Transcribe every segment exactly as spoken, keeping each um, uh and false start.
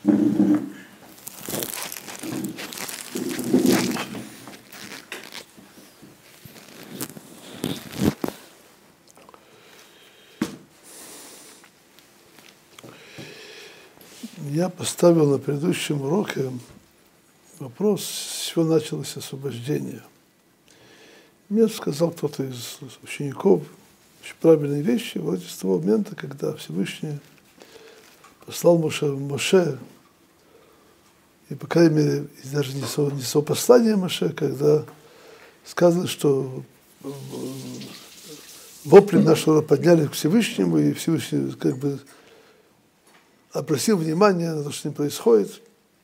Я поставил на предыдущем уроке вопрос, с чего началось освобождение. Мне сказал кто-то из учеников очень правильные вещи, вроде с того момента, когда Всевышний послал Моше, Моше и, по крайней мере, даже не со, не со послания Моше, когда сказано, что вопли нашего подняли к Всевышнему, и Всевышний как бы обратил внимание на то, что с ним происходит.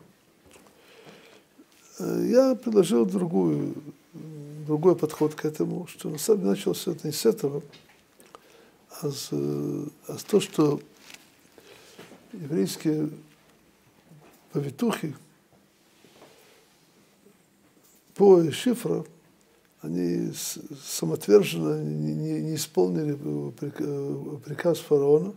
Я предложил другую, другой подход к этому, что на самом деле начался это не с этого, а с, а с того, что еврейские повитухи по шифра, они самоотверженно не, не, не исполнили приказ фараона.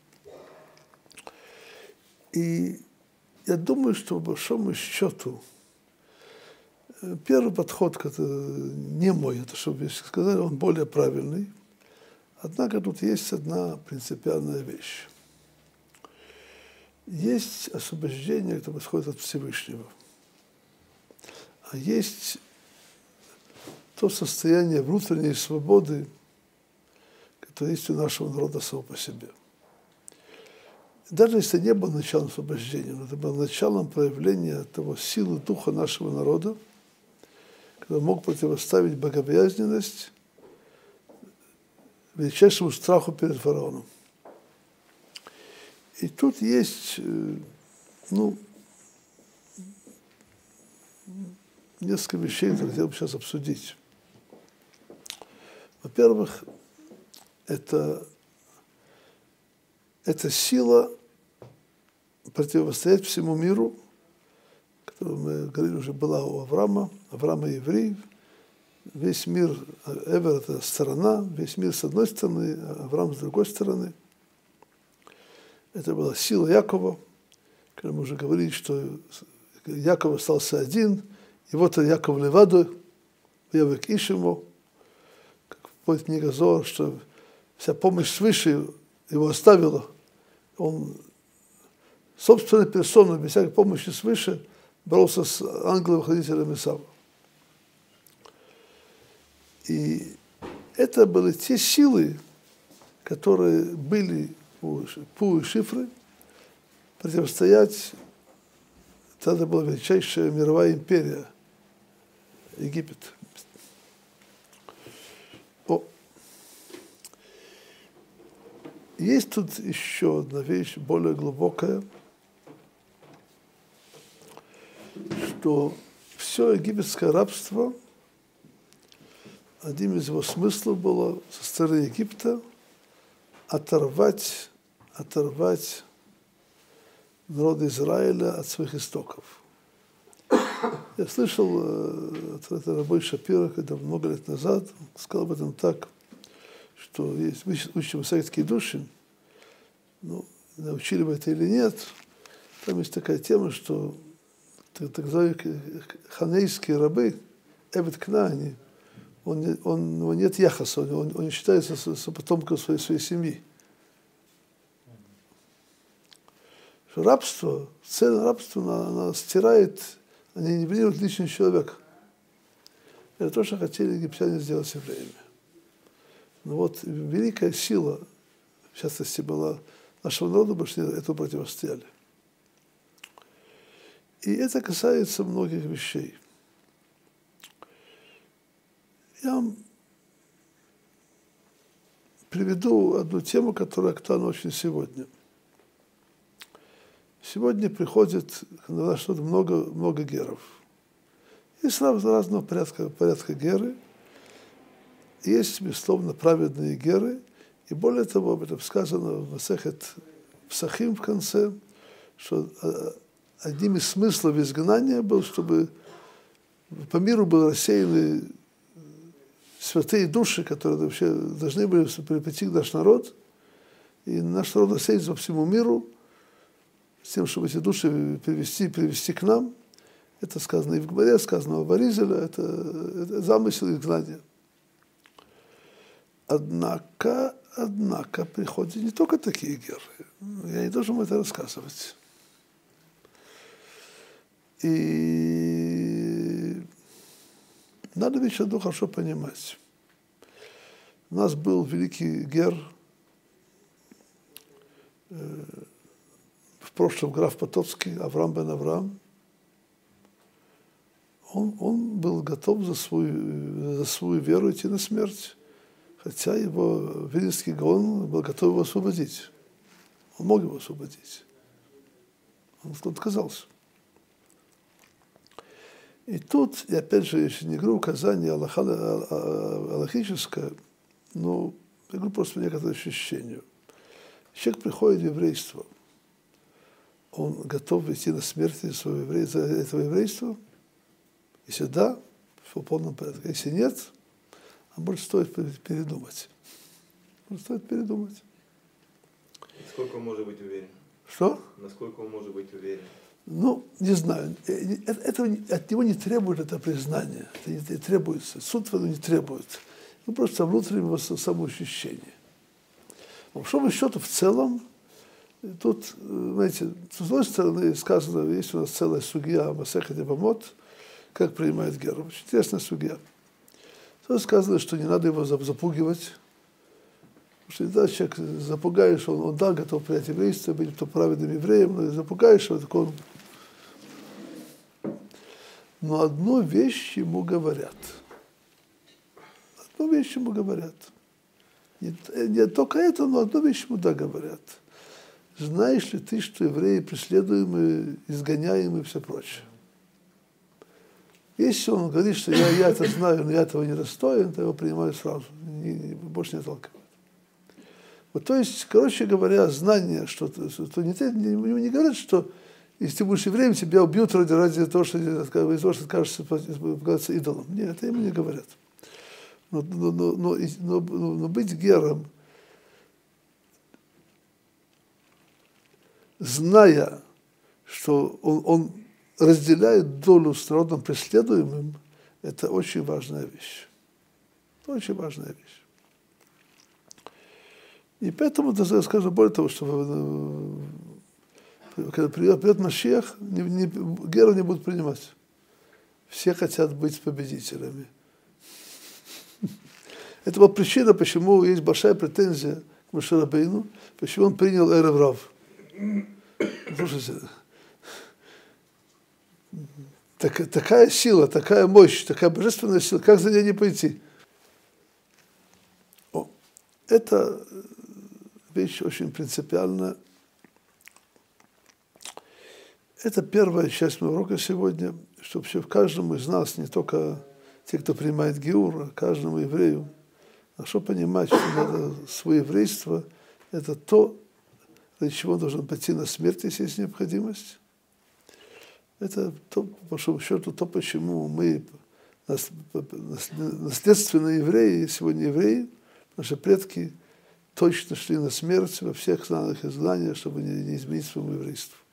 И я думаю, что по большому счету первый подход, это не мой, это что вы сказали, он более правильный. Однако тут есть одна принципиальная вещь. Есть освобождение, которое происходит от Всевышнего. А есть то состояние внутренней свободы, которое есть у нашего народа само по себе. Даже если не было началом освобождения, но это было началом проявления того силы духа нашего народа, который мог противоставить богобоязненность величайшему страху перед фараоном. И тут есть, ну, несколько вещей, которые я хотел бы сейчас обсудить. Во-первых, это, это сила противостоять всему миру, которую мы говорили, уже была у Авраама, Авраама еврей. Весь мир, Эвер – это сторона, весь мир с одной стороны, а Авраам с другой стороны. Это была сила Якова, когда мы уже говорили, что Яков остался один, и вот Яков леваду, Явек ишему, как поет книга Зоар, что вся помощь свыше его оставила. Он собственной персоной, без всякой помощи свыше, боролся с ангелом-хранителем Исава. И это были те силы, которые были у Пу и Шифры, противостоять, тогда была величайшая мировая империя, Египет. О. Есть тут еще одна вещь, более глубокая, что все египетское рабство, одним из его смыслов было со стороны Египта оторвать, оторвать народ Израиля от своих истоков. Я слышал от Рабби Шапира, когда много лет назад, сказал об этом так, что есть, мы учим Масехет Кидушин, ну, научили бы это или нет, там есть такая тема, что так называемые ханейские рабы, Эвед Кнаани, он, он, у него нет яхаса, он, он не считается с, с потомком своей, своей семьи. Что рабство, целое рабство, она, она стирает, она нивелирует личный человек. Это то, что хотели египтяне сделать с евреями. Но вот великая сила, в частности, была нашего народа, больше этого противостояли. И это касается многих вещей. Я приведу одну тему, которая актуальна очень сегодня. Сегодня приходит на наш народ много, много геров. Есть разного порядка, порядка геры. Есть, безусловно, праведные геры. И более того, об этом сказано в Масехет Псахим в конце, что одним из смыслов изгнания был, чтобы по миру были рассеяны святые души, которые вообще должны были прийти к наш народ. И наш народ рассеется по всему миру. с тем, чтобы эти души привести, привести к нам. Это сказано и в Гмаре, сказано в Аризале, это, это замысел изгнания. Однако, однако приходят не только такие геры. Я не должен это рассказывать. И надо ведь одно хорошо понимать. У нас был великий гер, э, в прошлом граф Потоцкий, Авраам бен Авраам. Он, он был готов за свою, за свою веру идти на смерть, хотя его Вильнюсский Гаон был готов его освободить. Он мог его освободить. Он отказался. И тут, и опять же, если не говорю указание аллаха, аллахическое, но я говорю просто некоторое ощущение. Человек приходит в еврейство, он готов идти на смерть за этого еврейства? Если да, все в полном порядке. Если нет, а может стоит передумать. Может стоит передумать. Насколько он может быть уверен? Что? Насколько он может быть уверен? Ну, не знаю. Это, от него не требует это признание. Это не, не требуется. Суд не требует. Ну, просто внутреннего самоощущения. По большому счету, в целом, тут, знаете, с одной стороны сказано, есть у нас целая сугья Масехет Евамот, как принимает гер. Очень интересная сугья. Тут сказано, что не надо его запугивать. Потому что иногда человек запугаешь, он, он да, готов принять еврейство, быть то праведным евреем, но запугаешь его, так он... Но одну вещь ему говорят. Одну вещь ему говорят. Не, не только это, но одну вещь ему да говорят. Знаешь ли ты, что евреи преследуемы, изгоняемы и все прочее? Если он говорит, что я, я это знаю, но я этого не достоин, то его принимают сразу, не, не, больше не отталкивают. Вот, то есть, короче говоря, знание, что, что не, не, не говорят, что если ты будешь евреем, тебя убьют ради, ради того, что, из-за того, что откажешься являться идолом. Нет, это ему не говорят. Но, но, но, но, но, но быть гером, зная, что он, он разделяет долю с народом преследуемым, это очень важная вещь. Это очень важная вещь. И поэтому, даже скажу более того, что когда придет, придет Машиах, не, не, геру не будут принимать. Все хотят быть победителями. Это была причина, почему есть большая претензия к Моше Рабейну, почему он принял Эрев Рав. Слушайте, так, такая сила, такая мощь, такая божественная сила, как за ней не пойти? О, это вещь очень принципиальная. Это первая часть моего урока сегодня, чтобы вообще в каждом из нас, не только те, кто принимает геур, а каждому еврею, хорошо понимать, что надо, свое еврейство – это то, ради чего он должен пойти на смерть, если есть необходимость. Это, то, по большому счету, то, почему мы, наследственные евреи, сегодня евреи, наши предки точно шли на смерть во всех странах изгнания, чтобы не, не изменить своему еврейству.